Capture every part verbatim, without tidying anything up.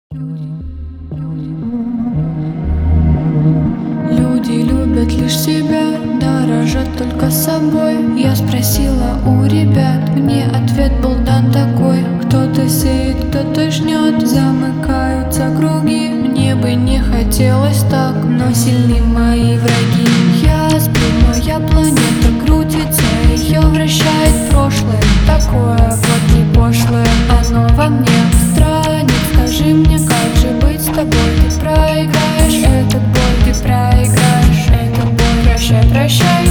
Люди любят лишь себя, дорожат только собой. Я спросила у ребят, мне ответ был дан такой: кто-то сеет, кто-то жнет, замыкаются круги. Мне бы не хотелось так, но сильны мои враги. Я сплю, моя планета крутится, ее вращает прошлое. Такое вот не пошлое, оно во мне странит. Скажи мне, как же быть с тобой? Ты проиграешь этот бой, ты проиграешь этот бой. Прощай, прощай.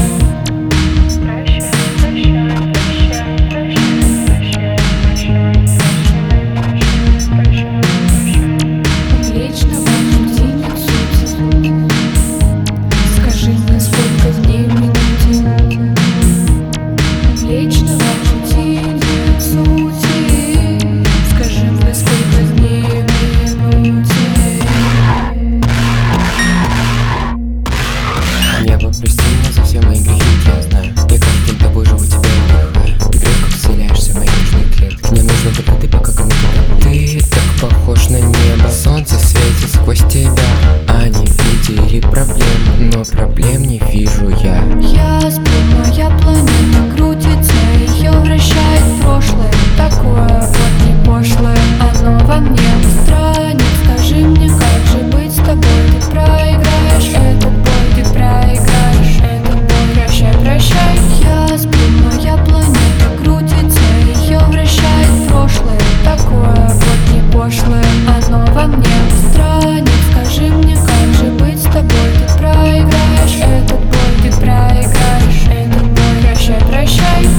Небо, прости меня за все мои грехи, я знаю. Я каждым тобой живу, тебя вдыхаю. Играй, как вселяешься в мои нежные клетки. Мне нужно только ты, пока ко мне не. Ты так похож на небо, солнце светит сквозь тебя. Они видели проблему, но проблем не вижу я. Я сплю, моя планета крутится, ее вращает прошлое. Такое вот не пошлое, оно во мне странит. Скажи мне, как же быть с тобой? Ты проиграешь этот бой, ты проиграешь этот бой. Прощай, прощай. Я сплю, моя планета крутится, ее вращает прошлое. Такое вот не пошлое, оно во мне странит. Скажи мне, как же быть с тобой? Ты проиграешь этот бой, ты проиграешь этот бой. Прощай, прощай.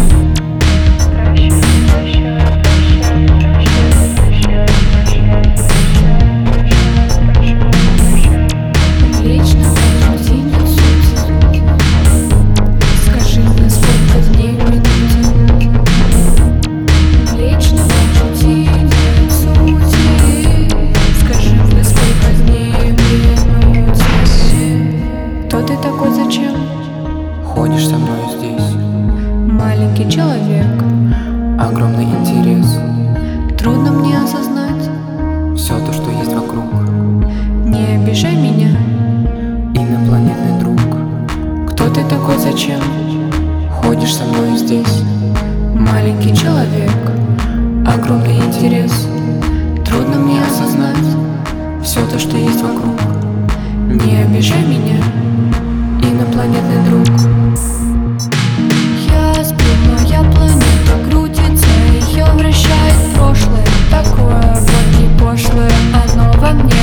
Ходишь со мной здесь, Маленький человек, огромный интерес. трудно мне осознать. Все то, что есть вокруг. Не обижай меня. Инопланетный друг. Кто ты такой, зачем? Ходишь со мной здесь, Маленький человек, огромный интерес. трудно мне осознать. Все то, что есть вокруг. Не обижай меня. Инопланетный друг. Я сплю, моя планета крутится, ее вращает прошлое. Такое вот не пошлое, оно во мне